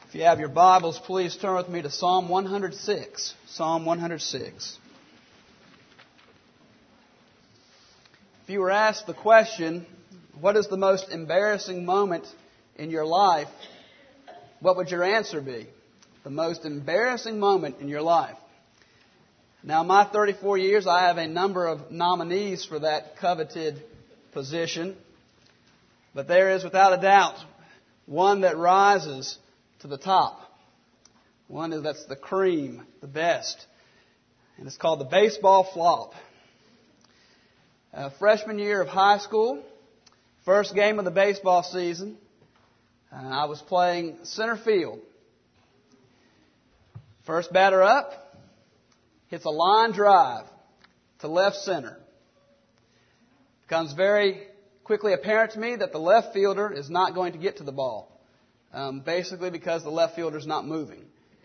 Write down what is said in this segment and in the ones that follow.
If you have your Bibles, please turn with me to Psalm 106. Psalm 106. If you were asked the question, what is the most embarrassing moment in your life, what would your answer be? The most embarrassing moment in your life. Now, in my 34 years, I have a number of nominees for that coveted position. But there is, without a doubt, one that rises to the top. One that's the cream, the best. And it's called the baseball flop. Freshman year of high school, first game of the baseball season, I was playing center field. First batter up, hits a line drive to left center. Becomes very quickly apparent to me that the left fielder is not going to get to the ball. Basically because the left fielder is not moving.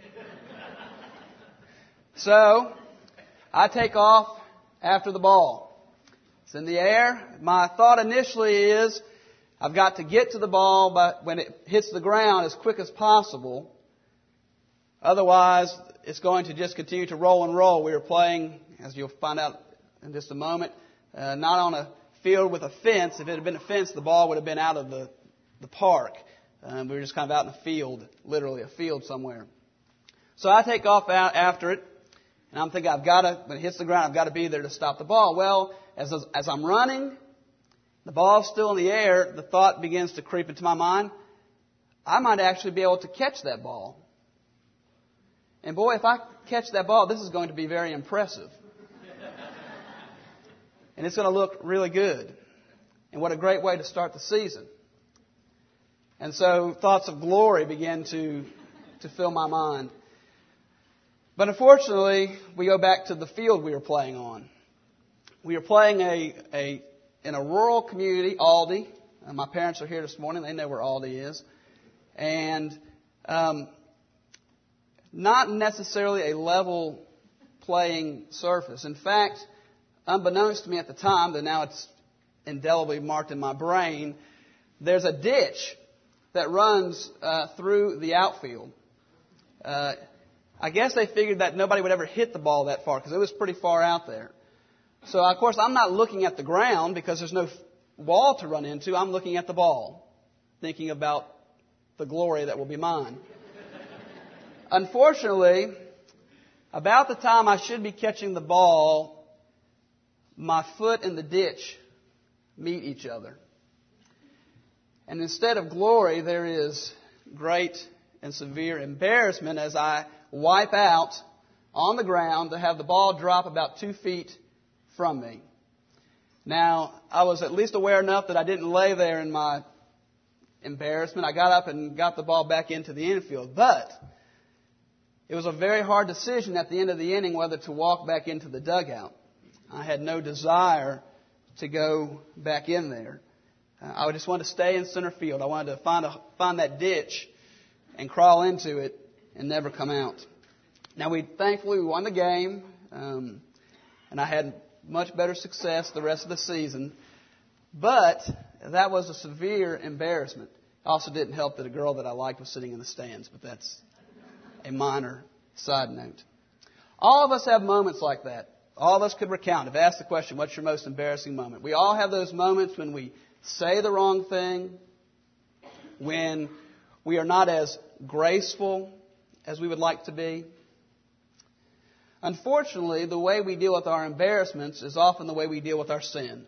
So, I take off after the ball. It's in the air. My thought initially is, I've got to get to the ball but when it hits the ground as quick as possible. Otherwise, it's going to just continue to roll and roll. We were playing, as you'll find out in just a moment, not on a field with a fence. If it had been a fence, the ball would have been out of the park. We were just kind of out in a field, literally a field somewhere. So I take off out after it, and I'm thinking, when it hits the ground, I've got to be there to stop the ball. Well, as I'm running, the ball's still in the air, the thought begins to creep into my mind, I might actually be able to catch that ball. And boy, if I catch that ball, this is going to be very impressive. And it's going to look really good. And what a great way to start the season. And so thoughts of glory began to fill my mind. But unfortunately, we go back to the field we were playing on. We were playing in a rural community, Aldi. My parents are here this morning. They know where Aldi is. And not necessarily a level playing surface. In fact, unbeknownst to me at the time, but now it's indelibly marked in my brain, there's a ditch that runs through the outfield. I guess they figured that nobody would ever hit the ball that far because it was pretty far out there. So, of course, I'm not looking at the ground because there's no wall to run into. I'm looking at the ball, thinking about the glory that will be mine. Unfortunately, about the time I should be catching the ball, my foot and the ditch meet each other. And instead of glory, there is great and severe embarrassment as I wipe out on the ground to have the ball drop about 2 feet from me. Now, I was at least aware enough that I didn't lay there in my embarrassment. I got up and got the ball back into the infield. But it was a very hard decision at the end of the inning whether to walk back into the dugout. I had no desire to go back in there. I just wanted to stay in center field. I wanted to find that ditch and crawl into it and never come out. Now, thankfully we won the game, and I had much better success the rest of the season. But that was a severe embarrassment. It also didn't help that a girl that I liked was sitting in the stands, but that's a minor side note. All of us have moments like that. All of us could recount. If asked the question, what's your most embarrassing moment? We all have those moments when we say the wrong thing, when we are not as graceful as we would like to be. Unfortunately, the way we deal with our embarrassments is often the way we deal with our sin.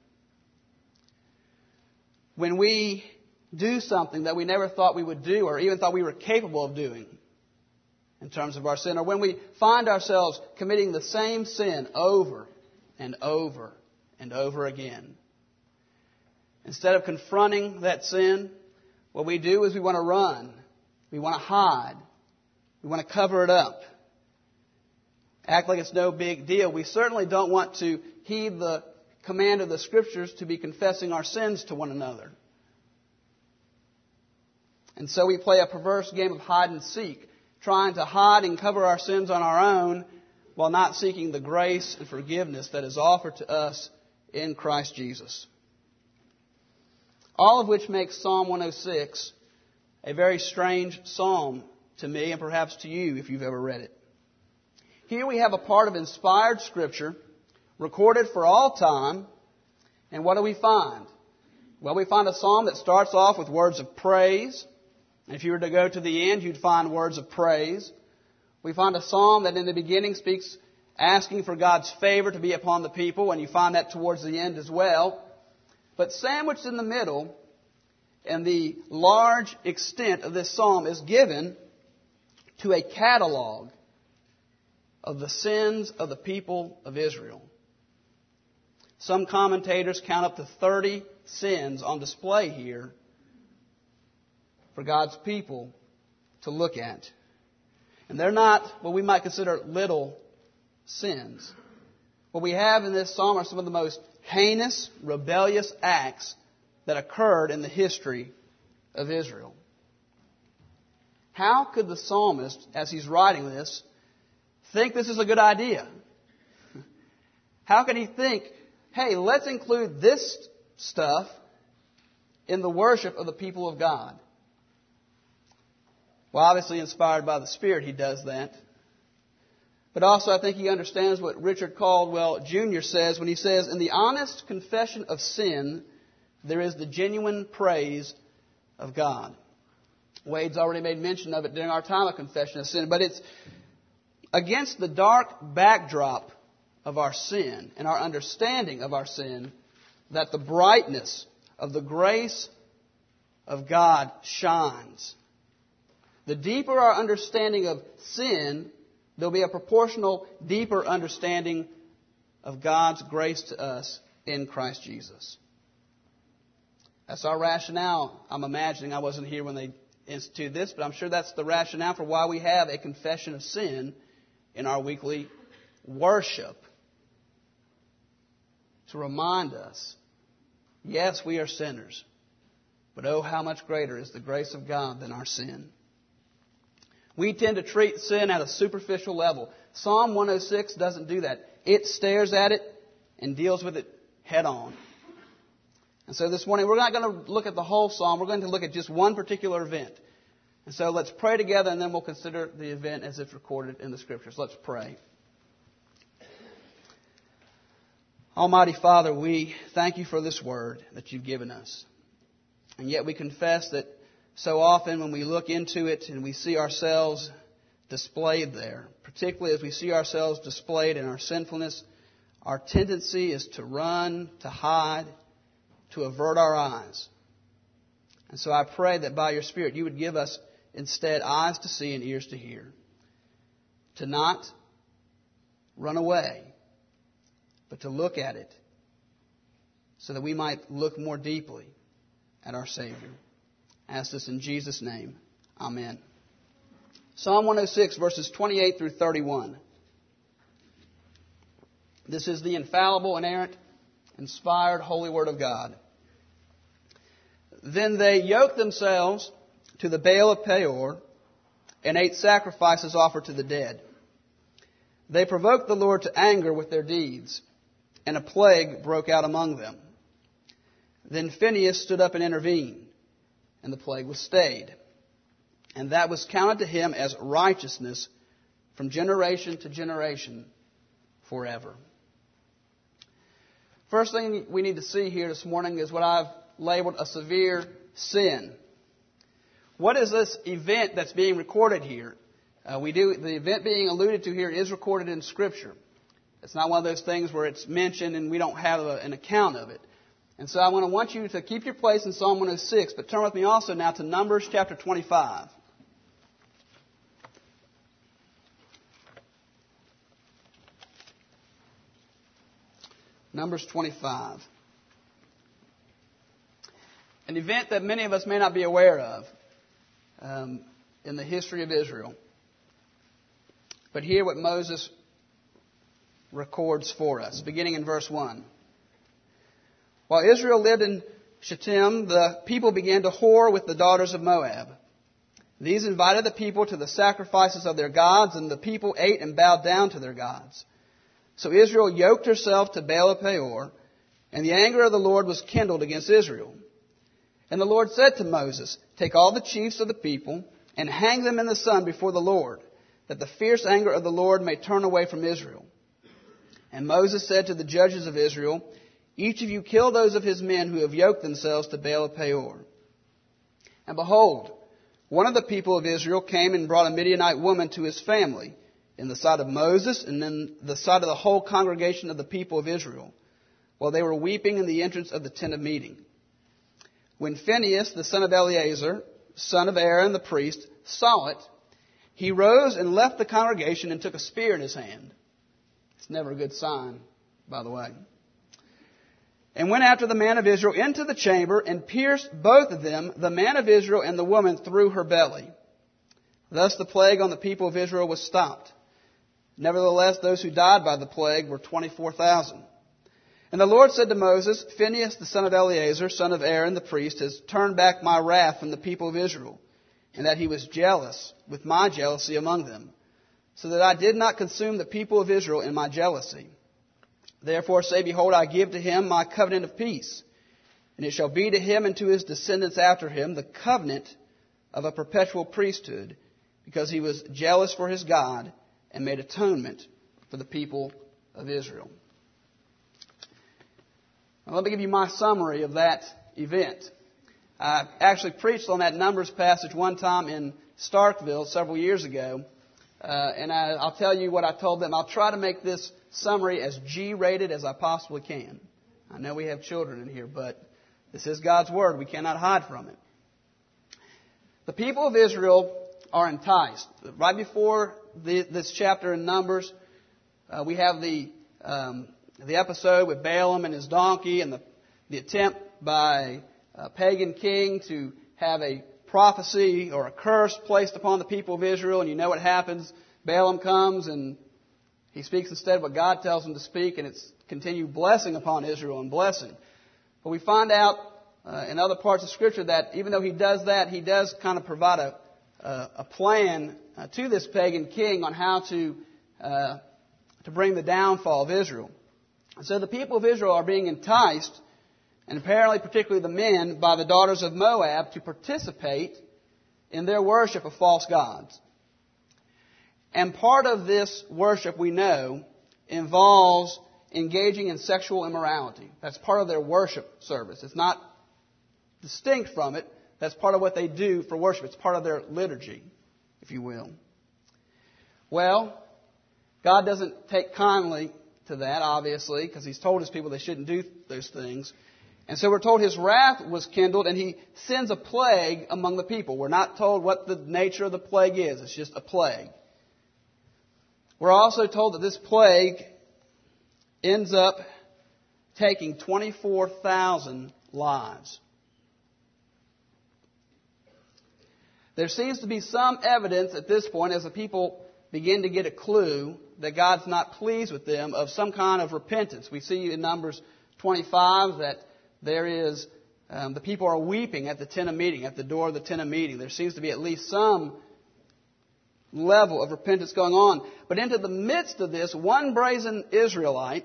When we do something that we never thought we would do or even thought we were capable of doing in terms of our sin, or when we find ourselves committing the same sin over and over and over again, instead of confronting that sin, what we do is we want to run. We want to hide. We want to cover it up. Act like it's no big deal. We certainly don't want to heed the command of the Scriptures to be confessing our sins to one another. And so we play a perverse game of hide and seek, trying to hide and cover our sins on our own while not seeking the grace and forgiveness that is offered to us in Christ Jesus. All of which makes Psalm 106 a very strange psalm to me and perhaps to you if you've ever read it. Here we have a part of inspired Scripture recorded for all time. And what do we find? Well, we find a psalm that starts off with words of praise. And if you were to go to the end, you'd find words of praise. We find a psalm that in the beginning speaks asking for God's favor to be upon the people, and you find that towards the end as well. But sandwiched in the middle, and the large extent of this psalm is given to a catalog of the sins of the people of Israel. Some commentators count up to 30 sins on display here for God's people to look at. And they're not what we might consider little sins. What we have in this psalm are some of the most heinous, rebellious acts that occurred in the history of Israel. How could the psalmist, as he's writing this, think this is a good idea? How can he think, hey, let's include this stuff in the worship of the people of God? Well, obviously inspired by the Spirit, he does that. But also I think he understands what Richard Caldwell Jr. says when he says, in the honest confession of sin, there is the genuine praise of God. Wade's already made mention of it during our time of confession of sin. But it's against the dark backdrop of our sin and our understanding of our sin that the brightness of the grace of God shines. The deeper our understanding of sin, there'll be a proportional deeper understanding of God's grace to us in Christ Jesus. That's our rationale. I'm imagining, I wasn't here when they instituted this, but I'm sure that's the rationale for why we have a confession of sin in our weekly worship. To remind us, yes, we are sinners, but oh, how much greater is the grace of God than our sin. We tend to treat sin at a superficial level. Psalm 106 doesn't do that. It stares at it and deals with it head on. And so this morning, we're not going to look at the whole psalm. We're going to look at just one particular event. And so let's pray together, and then we'll consider the event as it's recorded in the Scriptures. Let's pray. Almighty Father, we thank you for this word that you've given us. And yet we confess that so often when we look into it and we see ourselves displayed there, particularly as we see ourselves displayed in our sinfulness, our tendency is to run, to hide, to avert our eyes. And so I pray that by your Spirit you would give us instead eyes to see and ears to hear. To not run away, but to look at it so that we might look more deeply at our Savior. I ask this in Jesus' name. Amen. Psalm 106, verses 28 through 31. This is the infallible, inerrant, inspired, holy Word of God. Then they yoked themselves to the Baal of Peor and ate sacrifices offered to the dead. They provoked the Lord to anger with their deeds, and a plague broke out among them. Then Phinehas stood up and intervened, and the plague was stayed. And that was counted to him as righteousness from generation to generation forever. First thing we need to see here this morning is what I've labeled a severe sin. What is this event that's being recorded here? The event being alluded to here is recorded in Scripture. It's not one of those things where it's mentioned and we don't have an account of it. And so I want you to keep your place in Psalm 106, but turn with me also now to Numbers chapter 25. Numbers 25. An event that many of us may not be aware of in the history of Israel. But hear what Moses records for us, beginning in verse 1. While Israel lived in Shittim, the people began to whore with the daughters of Moab. These invited the people to the sacrifices of their gods, and the people ate and bowed down to their gods. So Israel yoked herself to Baal of Peor, and the anger of the Lord was kindled against Israel. And the Lord said to Moses, take all the chiefs of the people and hang them in the sun before the Lord, that the fierce anger of the Lord may turn away from Israel. And Moses said to the judges of Israel, each of you kill those of his men who have yoked themselves to Baal of Peor. And behold, one of the people of Israel came and brought a Midianite woman to his family, in the sight of Moses and in the sight of the whole congregation of the people of Israel, while they were weeping in the entrance of the tent of meeting. When Phinehas, the son of Eleazar, son of Aaron the priest, saw it, he rose and left the congregation and took a spear in his hand. It's never a good sign, by the way. And went after the man of Israel into the chamber and pierced both of them, the man of Israel and the woman, through her belly. Thus the plague on the people of Israel was stopped. Nevertheless, those who died by the plague were 24,000. And the Lord said to Moses, Phinehas, the son of Eleazar, son of Aaron the priest, has turned back my wrath from the people of Israel, and that he was jealous with my jealousy among them, so that I did not consume the people of Israel in my jealousy. Therefore say, behold, I give to him my covenant of peace, and it shall be to him and to his descendants after him the covenant of a perpetual priesthood, because he was jealous for his God and made atonement for the people of Israel. Now, let me give you my summary of that event. I actually preached on that Numbers passage one time in Starkville several years ago. And I'll tell you what I told them. I'll try to make this summary as G-rated as I possibly can. I know we have children in here, but this is God's Word. We cannot hide from it. The people of Israel are enticed. Right before this chapter in Numbers, we have the episode with Balaam and his donkey and the attempt by a pagan king to have a prophecy or a curse placed upon the people of Israel. And you know what happens. Balaam comes and he speaks instead what God tells him to speak, and it's continued blessing upon Israel and blessing. But we find out in other parts of Scripture that even though he does that, he does kind of provide a plan to this pagan king on how to bring the downfall of Israel. And so the people of Israel are being enticed, and apparently particularly the men, by the daughters of Moab to participate in their worship of false gods. And part of this worship, we know, involves engaging in sexual immorality. That's part of their worship service. It's not distinct from it. That's part of what they do for worship. It's part of their liturgy, if you will. Well, God doesn't take kindly to that, obviously, because He's told His people they shouldn't do those things. And so we're told His wrath was kindled, and He sends a plague among the people. We're not told what the nature of the plague is. It's just a plague. We're also told that this plague ends up taking 24,000 lives. There seems to be some evidence at this point, as the people begin to get a clue that God's not pleased with them, of some kind of repentance. We see in Numbers 25 that there is, the people are weeping at the tent of meeting, at the door of the tent of meeting. There seems to be at least some level of repentance going on. But into the midst of this, one brazen Israelite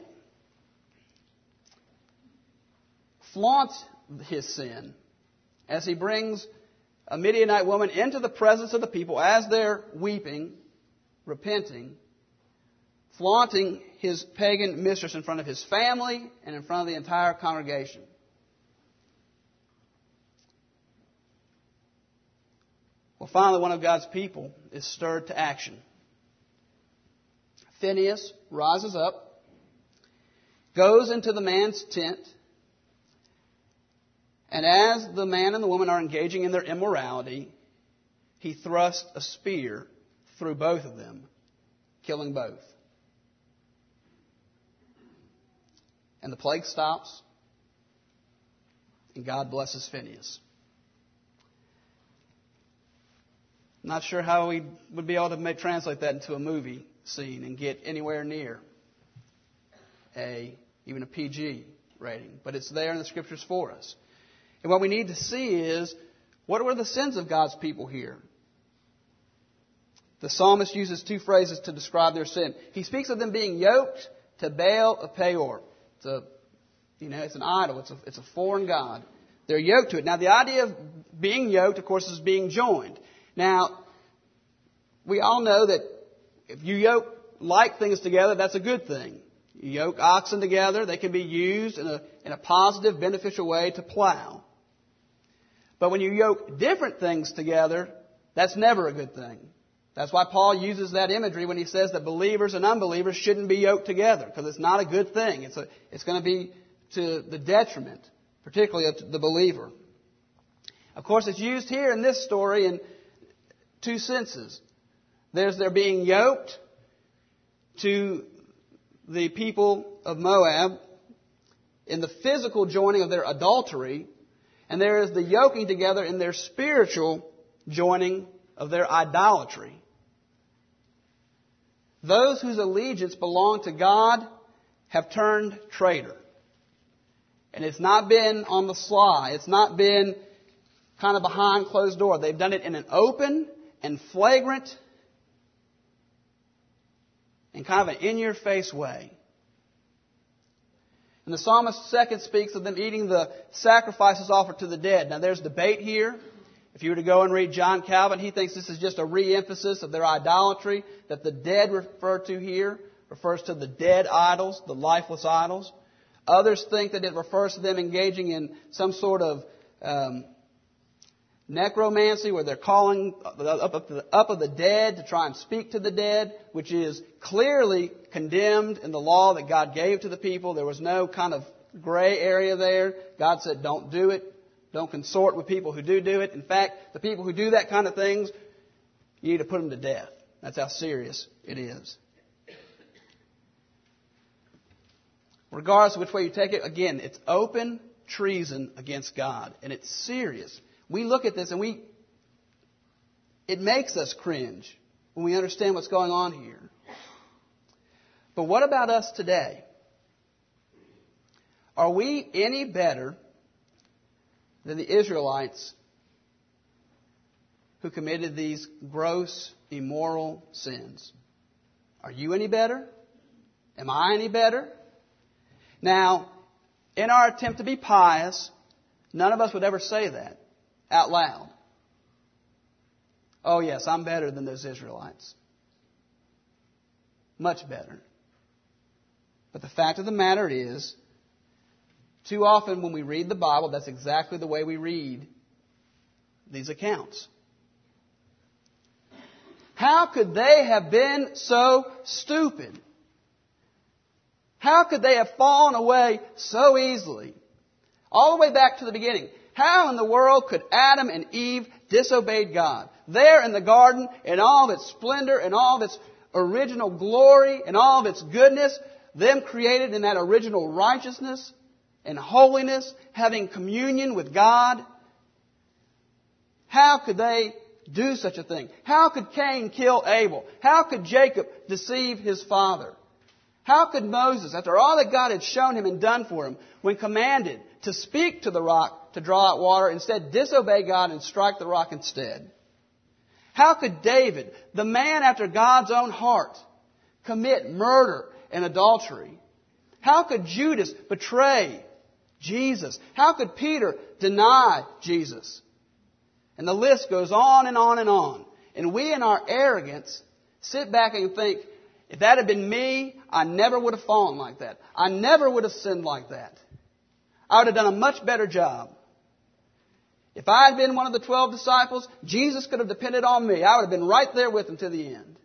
flaunts his sin as he brings a Midianite woman into the presence of the people as they're weeping, repenting, flaunting his pagan mistress in front of his family and in front of the entire congregation. Well, finally, one of God's people is stirred to action. Phinehas rises up, goes into the man's tent, and as the man and the woman are engaging in their immorality, he thrusts a spear through both of them, killing both. And the plague stops, and God blesses Phinehas. I'm not sure how we would be able to translate that into a movie scene and get anywhere near even a PG rating. But it's there in the Scriptures for us. And what we need to see is, what were the sins of God's people here? The psalmist uses two phrases to describe their sin. He speaks of them being yoked to Baal of Peor. It's an idol. It's a foreign god. They're yoked to it. Now, the idea of being yoked, of course, is being joined. Now, we all know that if you yoke like things together, that's a good thing. You yoke oxen together, they can be used in a positive, beneficial way to plow. But when you yoke different things together, that's never a good thing. That's why Paul uses that imagery when he says that believers and unbelievers shouldn't be yoked together, because it's not a good thing. It's going to be to the detriment, particularly of the believer. Of course, it's used here in this story in two senses. There's their being yoked to the people of Moab in the physical joining of their adultery, and there is the yoking together in their spiritual joining of their idolatry. Those whose allegiance belong to God have turned traitor. And it's not been on the sly. It's not been kind of behind closed door. They've done it in an open and flagrant and kind of an in-your-face way. And the psalmist second speaks of them eating the sacrifices offered to the dead. Now there's debate here. If you were to go and read John Calvin, he thinks this is just a re-emphasis of their idolatry, that the dead referred to here refers to the dead idols, the lifeless idols. Others think that it refers to them engaging in some sort of necromancy, where they're calling up of the dead to try and speak to the dead, which is clearly condemned in the law that God gave to the people. There was no kind of gray area there. God said, don't do it. Don't consort with people who do it. In fact, the people who do that kind of things, you need to put them to death. That's how serious it is. Regardless of which way you take it, again, it's open treason against God. And it's serious. We look at this and it makes us cringe when we understand what's going on here. But what about us today? Are we any better than the Israelites who committed these gross, immoral sins? Are you any better? Am I any better? Now, in our attempt to be pious, none of us would ever say that out loud. Oh yes, I'm better than those Israelites. Much better. But the fact of the matter is, too often when we read the Bible, that's exactly the way we read these accounts. How could they have been so stupid? How could they have fallen away so easily? All the way back to the beginning. How in the world could Adam and Eve disobey God? There in the garden, in all of its splendor, in all of its original glory, in all of its goodness, them created in that original righteousness and holiness, having communion with God. How could they do such a thing? How could Cain kill Abel? How could Jacob deceive his father? How could Moses, after all that God had shown him and done for him, when commanded to speak to the rock to draw out water, instead disobey God and strike the rock instead? How could David, the man after God's own heart, commit murder and adultery? How could Judas betray Jesus? How could Peter deny Jesus? And the list goes on and on and on. And we in our arrogance sit back and think, if that had been me, I never would have fallen like that. I never would have sinned like that. I would have done a much better job. If I had been one of the 12 disciples, Jesus could have depended on me. I would have been right there with him to the end.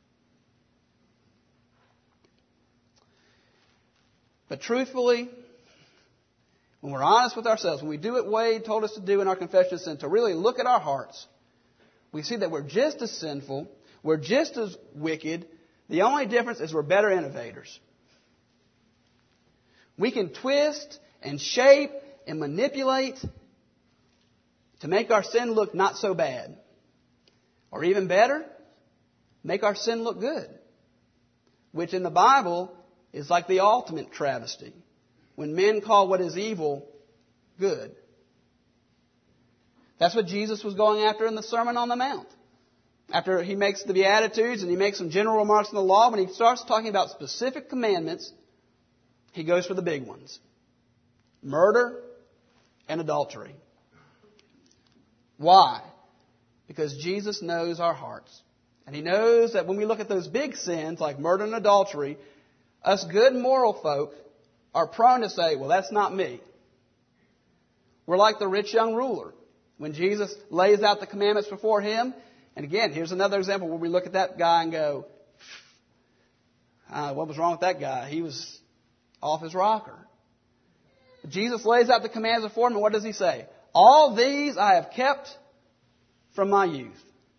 But truthfully, when we're honest with ourselves, when we do what Wade told us to do in our confession of sin, to really look at our hearts, we see that we're just as sinful, we're just as wicked. The only difference is we're better innovators. We can twist and shape and manipulate to make our sin look not so bad. Or even better, make our sin look good. Which in the Bible is like the ultimate travesty. When men call what is evil good. That's what Jesus was going after in the Sermon on the Mount. After he makes the Beatitudes and he makes some general remarks on the law, when he starts talking about specific commandments, he goes for the big ones. Murder, and adultery. Why? Because Jesus knows our hearts. And He knows that when we look at those big sins like murder and adultery, us good moral folk are prone to say, well, that's not me. We're like the rich young ruler. When Jesus lays out the commandments before him, and again, here's another example where we look at that guy and go, what was wrong with that guy? He was off his rocker. But Jesus lays out the commands before him, and what does He say? All these I have kept from my youth.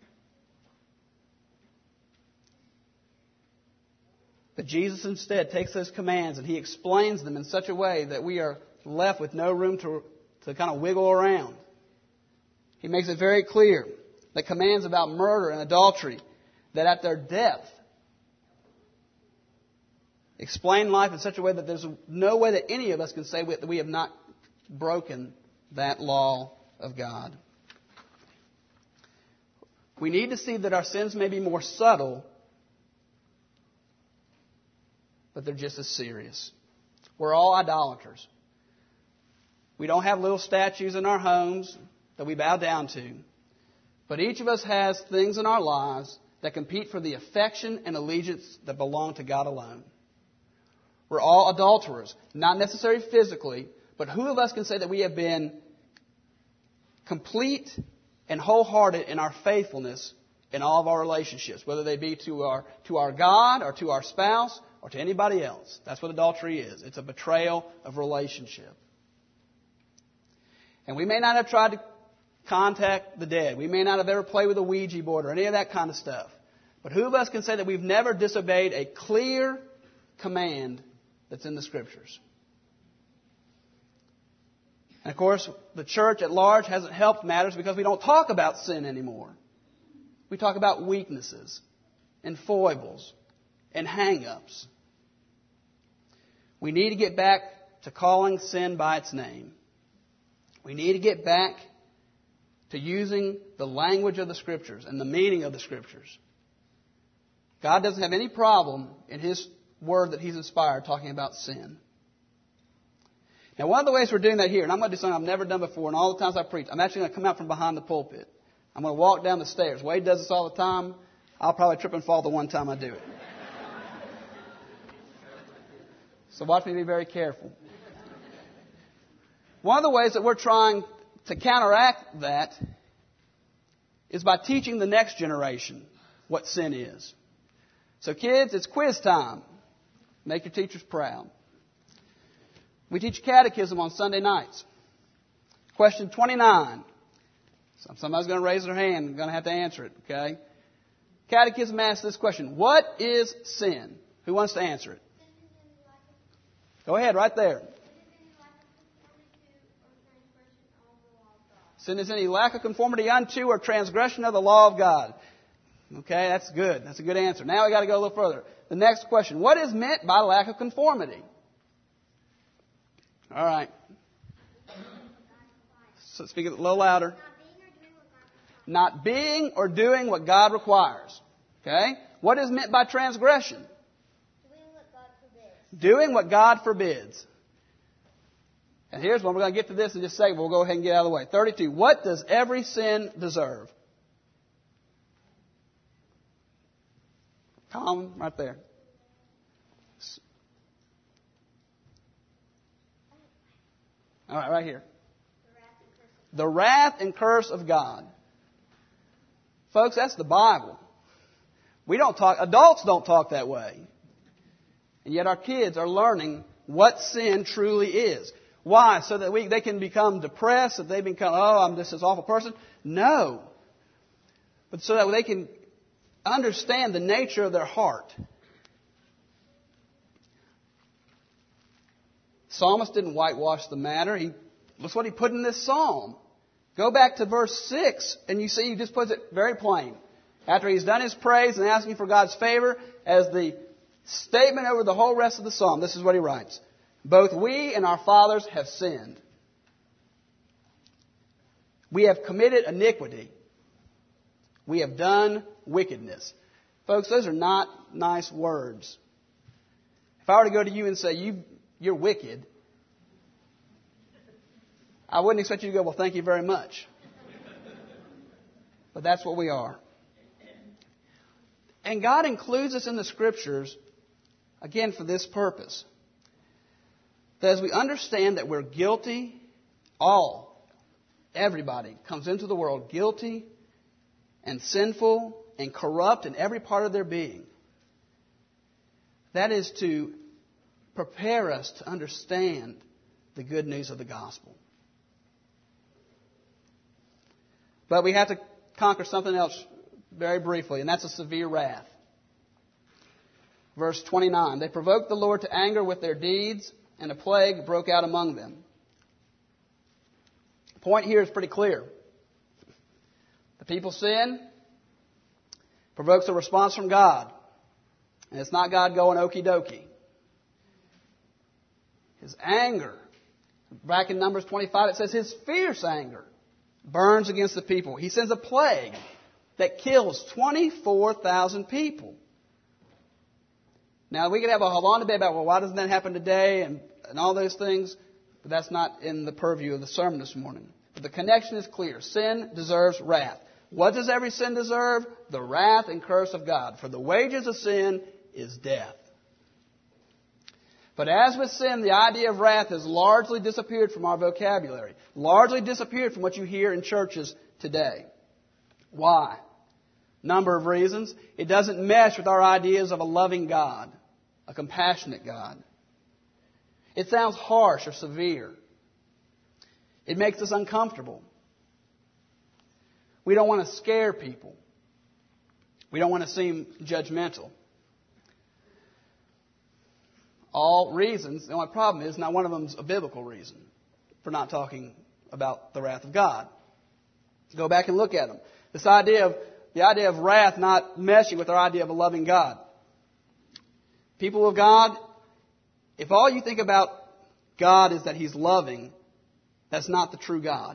But Jesus instead takes those commands and He explains them in such a way that we are left with no room to kind of wiggle around. He makes it very clear that commands about murder and adultery, that at their depth, explain life in such a way that there's no way that any of us can say that we have not broken that law of God. We need to see that our sins may be more subtle, but they're just as serious. We're all idolaters. We don't have little statues in our homes that we bow down to. But each of us has things in our lives that compete for the affection and allegiance that belong to God alone. We're all adulterers, not necessarily physically, but who of us can say that we have been complete and wholehearted in our faithfulness in all of our relationships, whether they be to our God or to our spouse or to anybody else? That's what adultery is. It's a betrayal of relationship. And we may not have tried to contact the dead. We may not have ever played with a Ouija board or any of that kind of stuff. But who of us can say that we've never disobeyed a clear command that's in the Scriptures? And of course, the church at large hasn't helped matters because we don't talk about sin anymore. We talk about weaknesses and foibles and hang-ups. We need to get back to calling sin by its name. We need to get back to using the language of the Scriptures and the meaning of the Scriptures. God doesn't have any problem in His Word that He's inspired talking about sin. Now, one of the ways we're doing that here, and I'm going to do something I've never done before, and all the times I preach, I'm actually going to come out from behind the pulpit. I'm going to walk down the stairs. Wade does this all the time. I'll probably trip and fall the one time I do it. So watch me be very careful. One of the ways that we're trying to counteract that is by teaching the next generation what sin is. So kids, it's quiz time. Make your teachers proud. We teach catechism on Sunday nights. Question 29. Somebody's going to raise their hand and going to have to answer it, okay? Catechism asks this question. What is sin? Who wants to answer it? Go ahead, right there. Sin is any lack of conformity unto or transgression of the law of God. Okay, that's good. That's a good answer. Now we got to go a little further. The next question. What is meant by lack of conformity? All right. So speak a little louder. Not being or doing what God requires. Okay? What is meant by transgression? Doing what God forbids. And here's when we're going to get to this and just say, we'll go ahead and get out of the way. 32. What does every sin deserve? Column right there. All right, right here. The wrath and curse of God. Folks, that's the Bible. Adults don't talk that way. And yet our kids are learning what sin truly is. Why? So that they can become depressed, that they become, I'm just this awful person? No. But so that they can understand the nature of their heart. The psalmist didn't whitewash the matter. That's what he put in this psalm. Go back to verse 6 and you see he just puts it very plain. After he's done his praise and asking for God's favor, as the statement over the whole rest of the psalm, this is what he writes. Both we and our fathers have sinned. We have committed iniquity. We have done wickedness. Folks, those are not nice words. If I were to go to you and say, you're wicked, I wouldn't expect you to go, well, thank you very much. But that's what we are. And God includes us in the Scriptures, again, for this purpose. That as we understand that we're guilty, everybody comes into the world guilty and sinful and corrupt in every part of their being. That is to prepare us to understand the good news of the gospel. But we have to conquer something else very briefly, and that's a severe wrath. Verse 29, they provoked the Lord to anger with their deeds, and a plague broke out among them. The point here is pretty clear. The people sin, provokes a response from God. And it's not God going okie dokie. His anger, back in Numbers 25, it says his fierce anger burns against the people. He sends a plague that kills 24,000 people. Now, we could have a long debate about, well, why doesn't that happen today and all those things, but that's not in the purview of the sermon this morning. But the connection is clear. Sin deserves wrath. What does every sin deserve? The wrath and curse of God. For the wages of sin is death. But as with sin, the idea of wrath has largely disappeared from our vocabulary. Largely disappeared from what you hear in churches today. Why? Number of reasons. It doesn't mesh with our ideas of a loving God, a compassionate God. It sounds harsh or severe. It makes us uncomfortable. We don't want to scare people. We don't want to seem judgmental. All reasons. The only problem is not one of them is a biblical reason for not talking about the wrath of God. Go back and look at them. The idea of wrath not meshing with our idea of a loving God. People of God, if all you think about God is that He's loving, that's not the true God.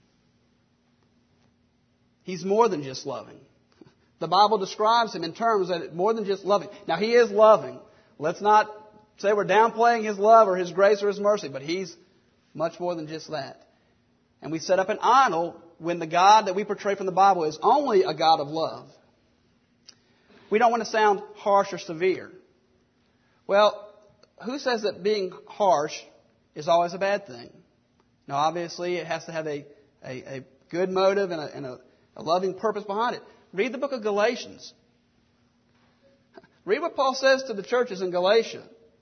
He's more than just loving. The Bible describes Him in terms that more than just loving. Now, He is loving. Let's not say we're downplaying His love or His grace or His mercy, but He's much more than just that. And we set up an idol when the God that we portray from the Bible is only a God of love. We don't want to sound harsh or severe. Well, who says that being harsh is always a bad thing? Now, obviously, it has to have a good motive and a loving purpose behind it. Read the book of Galatians. Read what Paul says to the churches in Galatia.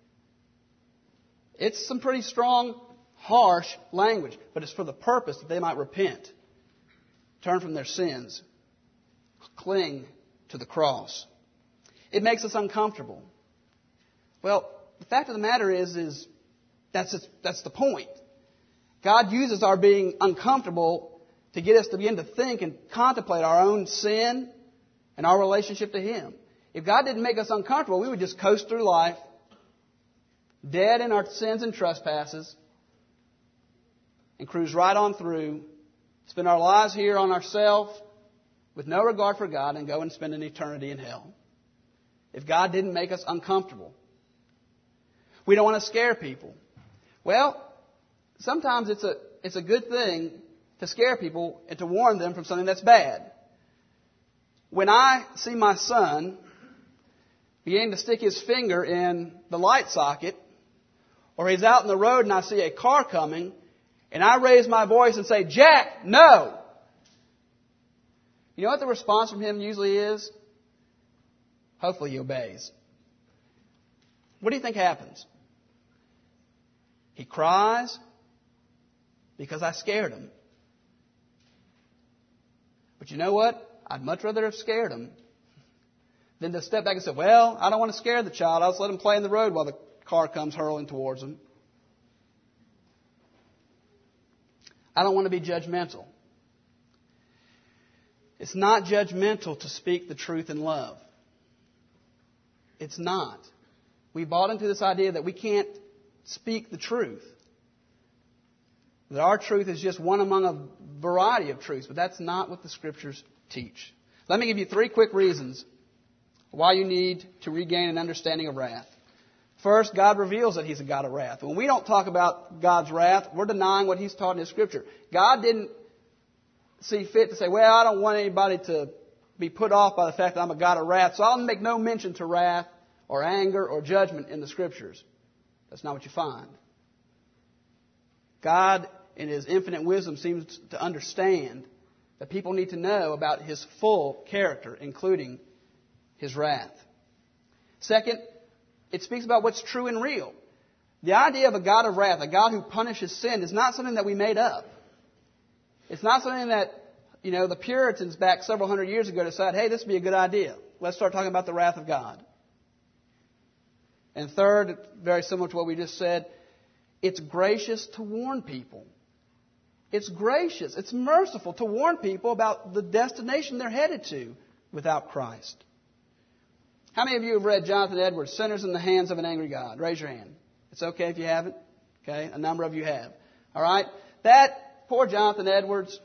It's some pretty strong, harsh language, but it's for the purpose that they might repent, turn from their sins, cling to the cross. It makes us uncomfortable. Well, the fact of the matter is that's the point. God uses our being uncomfortable to get us to begin to think and contemplate our own sin and our relationship to Him. If God didn't make us uncomfortable, we would just coast through life, dead in our sins and trespasses, and cruise right on through, spend our lives here on ourselves with no regard for God, and go and spend an eternity in hell. If God didn't make us uncomfortable. We don't want to scare people. Well, sometimes it's a good thing to scare people and to warn them from something that's bad. When I see my son beginning to stick his finger in the light socket, or he's out in the road and I see a car coming, and I raise my voice and say, "Jack, no!" You know what the response from him usually is? Hopefully he obeys. What do you think happens? He cries because I scared him. But you know what? I'd much rather have scared him than to step back and say, "Well, I don't want to scare the child. I'll just let him play in the road while the car comes hurling towards him." I don't want to be judgmental. It's not judgmental to speak the truth in love. It's not. We bought into this idea that we can't speak the truth. That our truth is just one among a variety of truths. But that's not what the Scriptures teach. Let me give you 3 quick reasons why you need to regain an understanding of wrath. First, God reveals that He's a God of wrath. When we don't talk about God's wrath, we're denying what He's taught in His Scripture. God didn't see fit to say, well, I don't want anybody to be put off by the fact that I'm a God of wrath, so I'll make no mention to wrath or anger or judgment in the Scriptures. That's not what you find. God, in His infinite wisdom, seems to understand that people need to know about His full character, including His wrath. Second, it speaks about what's true and real. The idea of a God of wrath, a God who punishes sin, is not something that we made up. It's not something that, the Puritans back several hundred years ago decided, hey, this would be a good idea. Let's start talking about the wrath of God. And third, very similar to what we just said, it's gracious to warn people. It's gracious, it's merciful to warn people about the destination they're headed to without Christ. How many of you have read Jonathan Edwards' Sinners in the Hands of an Angry God? Raise your hand. It's okay if you haven't. Okay, a number of you have. All right? That poor Jonathan Edwards,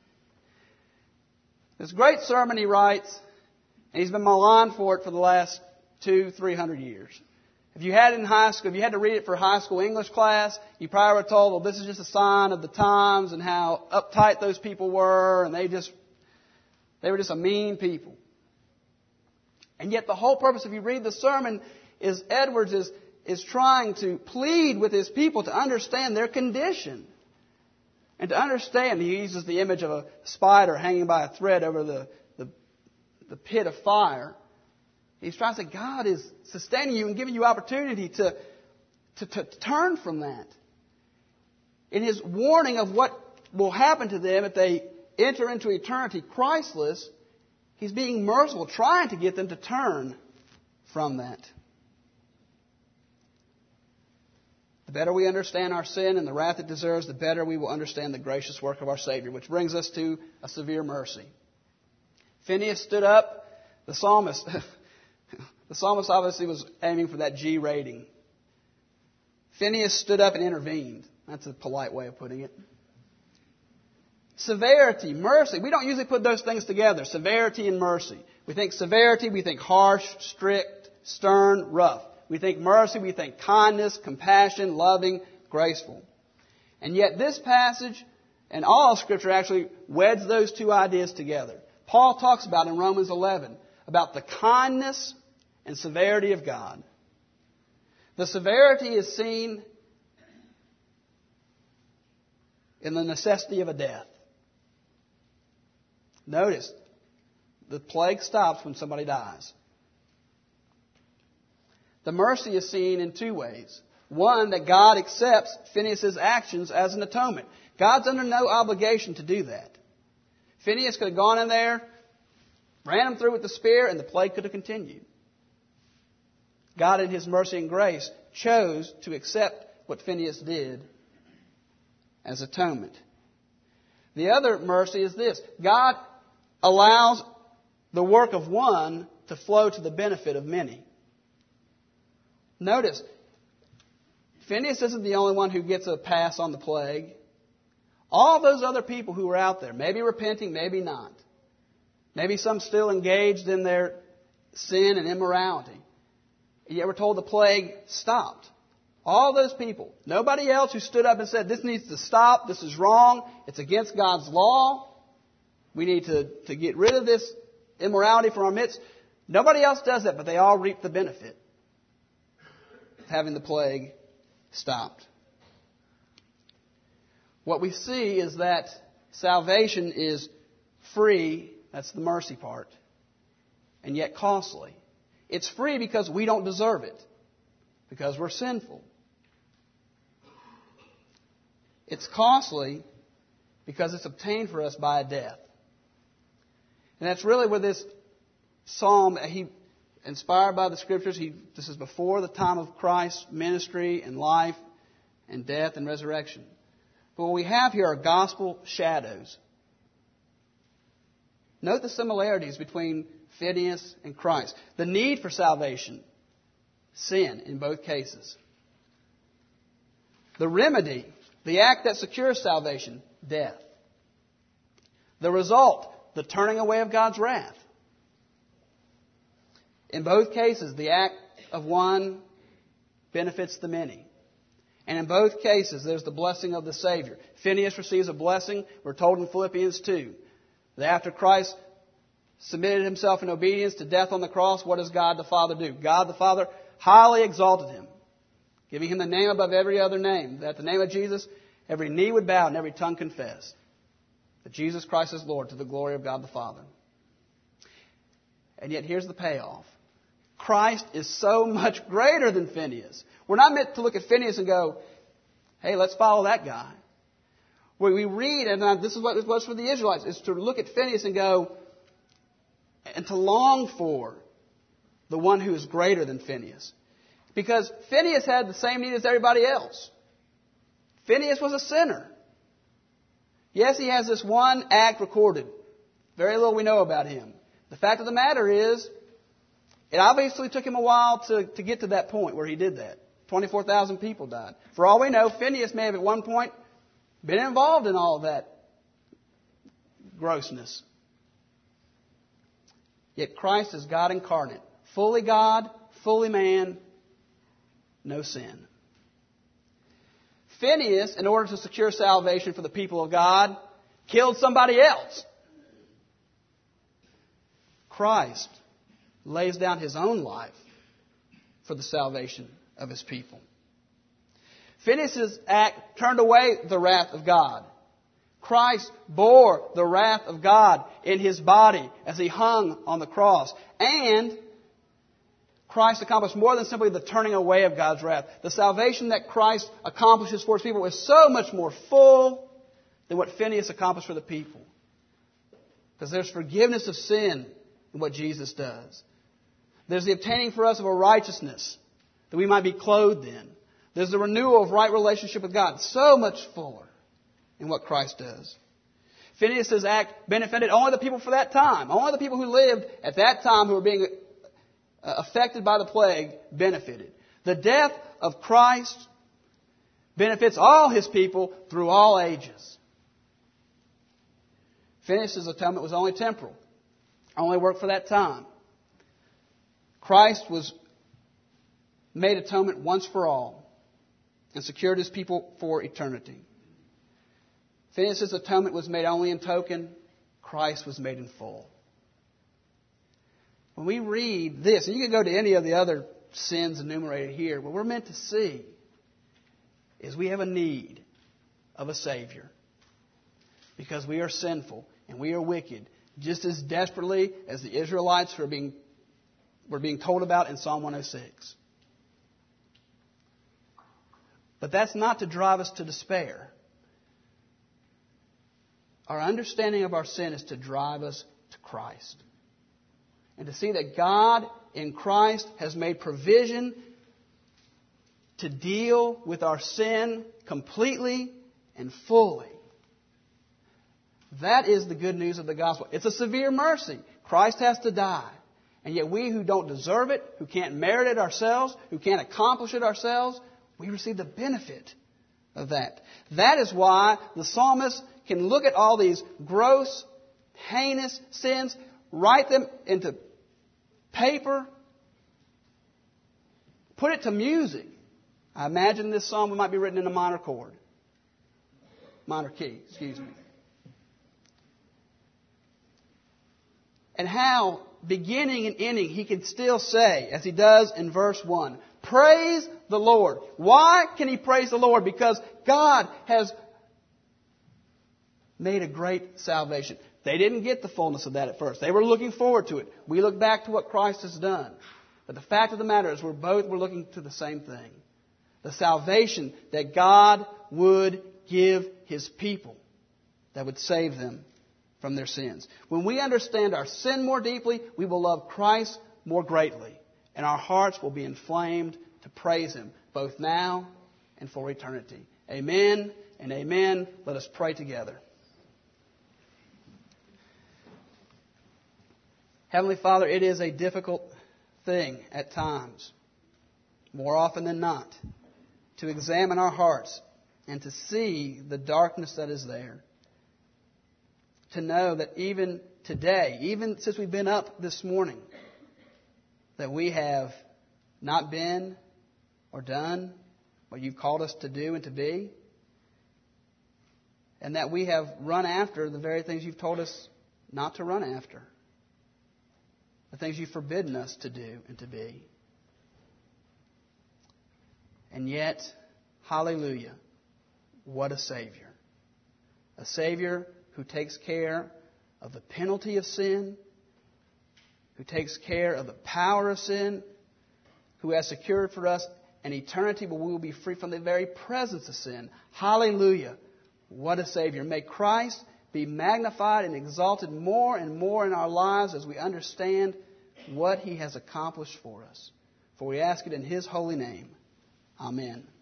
this great sermon he writes, and he's been maligned for it for the last 200-300 years. If you had it in high school, if you had to read it for high school English class, you probably were told, well, this is just a sign of the times and how uptight those people were, and they were just a mean people. And yet the whole purpose, if you read the sermon, is Edwards is trying to plead with his people to understand their condition. And to understand, he uses the image of a spider hanging by a thread over the pit of fire. He's trying to say God is sustaining you and giving you opportunity to turn from that. In his warning of what will happen to them if they enter into eternity Christless, he's being merciful, trying to get them to turn from that. The better we understand our sin and the wrath it deserves, the better we will understand the gracious work of our Savior, which brings us to a severe mercy. Phinehas stood up. The psalmist obviously was aiming for that G rating. Phinehas stood up and intervened. That's a polite way of putting it. Severity, mercy. We don't usually put those things together, severity and mercy. We think severity, we think harsh, strict, stern, rough. We think mercy, we think kindness, compassion, loving, graceful. And yet this passage and all of Scripture actually weds those two ideas together. Paul talks about in Romans 11 about the kindness and severity of God. The severity is seen in the necessity of a death. Notice, the plague stops when somebody dies. The mercy is seen in two ways. One, that God accepts Phinehas' actions as an atonement. God's under no obligation to do that. Phinehas could have gone in there, ran him through with the spear, and the plague could have continued. God, in His mercy and grace, chose to accept what Phinehas did as atonement. The other mercy is this. God allows the work of one to flow to the benefit of many. Notice, Phinehas isn't the only one who gets a pass on the plague. All those other people who were out there, maybe repenting, maybe not. Maybe some still engaged in their sin and immorality. Yet we're told the plague stopped. All those people. Nobody else who stood up and said, this needs to stop, this is wrong, it's against God's law, we need to get rid of this immorality from our midst. Nobody else does that, but they all reap the benefit of having the plague stopped. What we see is that salvation is free, that's the mercy part, and yet costly. It's free because we don't deserve it, because we're sinful. It's costly because it's obtained for us by a death. And that's really where this psalm, inspired by the Scriptures, this is before the time of Christ's ministry and life and death and resurrection. But what we have here are gospel shadows. Note the similarities between Phinehas and Christ. The need for salvation, sin in both cases. The remedy, the act that secures salvation, death. The result, the turning away of God's wrath. In both cases, the act of one benefits the many. And in both cases, there's the blessing of the Savior. Phinehas receives a blessing. We're told in Philippians 2 that after Christ submitted himself in obedience to death on the cross, what does God the Father do? God the Father highly exalted him, giving him the name above every other name, that at the name of Jesus every knee would bow and every tongue confess that Jesus Christ is Lord, to the glory of God the Father. And yet here's the payoff. Christ is so much greater than Phinehas. We're not meant to look at Phinehas and go, hey, let's follow that guy. When we read, and this is what it was for the Israelites, is to look at Phinehas and go, and to long for the one who is greater than Phinehas. Because Phinehas had the same need as everybody else. Phinehas was a sinner. Yes, he has this one act recorded. Very little we know about him. The fact of the matter is, it obviously took him a while to get to that point where he did that. 24,000 people died. For all we know, Phinehas may have at one point been involved in all of that grossness. Yet Christ is God incarnate. Fully God, fully man, no sin. Phinehas, in order to secure salvation for the people of God, killed somebody else. Christ lays down his own life for the salvation of his people. Phinehas' act turned away the wrath of God. Christ bore the wrath of God in his body as he hung on the cross. And Christ accomplished more than simply the turning away of God's wrath. The salvation that Christ accomplishes for his people is so much more full than what Phinehas accomplished for the people. Because there's forgiveness of sin in what Jesus does. There's the obtaining for us of a righteousness that we might be clothed in. There's the renewal of right relationship with God. So much fuller in what Christ does. Phinehas' act benefited only the people for that time. Only the people who lived at that time who were being affected by the plague benefited. The death of Christ benefits all his people through all ages. Phinehas' atonement was only temporal. Only worked for that time. Christ was made atonement once for all and secured his people for eternity. Phinehas' atonement was made only in token. Christ was made in full. When we read this, and you can go to any of the other sins enumerated here, what we're meant to see is we have a need of a Savior. Because we are sinful and we are wicked, just as desperately as the Israelites were being told about in Psalm 106. But that's not to drive us to despair. Our understanding of our sin is to drive us to Christ. And to see that God in Christ has made provision to deal with our sin completely and fully. That is the good news of the gospel. It's a severe mercy. Christ has to die. And yet we who don't deserve it, who can't merit it ourselves, who can't accomplish it ourselves, we receive the benefit of that. That is why the psalmist can look at all these gross, heinous sins, write them into paper, put it to music. I imagine this psalm might be written in a minor key, excuse me. And how, beginning and ending, he can still say, as he does in verse 1, praise the Lord. Why can he praise the Lord? Because God has made a great salvation. They didn't get the fullness of that at first. They were looking forward to it. We look back to what Christ has done. But the fact of the matter is we're looking to the same thing. The salvation that God would give his people that would save them from their sins. When we understand our sin more deeply, we will love Christ more greatly. And our hearts will be inflamed to praise him, both now and for eternity. Amen and amen. Let us pray together. Heavenly Father, it is a difficult thing at times, more often than not, to examine our hearts and to see the darkness that is there. To know that even today, even since we've been up this morning, that we have not been or done what you've called us to do and to be. And that we have run after the very things you've told us not to run after. The things you've forbidden us to do and to be. And yet, hallelujah, what a Savior. A Savior who takes care of the penalty of sin, who takes care of the power of sin, who has secured for us an eternity where we will be free from the very presence of sin. Hallelujah, what a Savior. May Christ be magnified and exalted more and more in our lives as we understand what He has accomplished for us. For we ask it in His holy name. Amen.